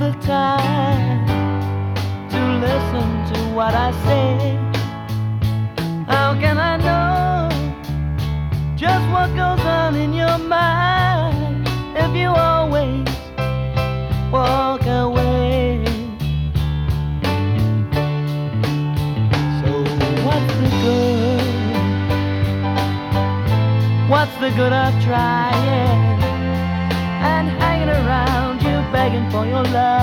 the time to listen to what I say. How can I know just what goes on in your mind if you always walk away? So what's the good? What's the good of trying and hanging around you begging for your love?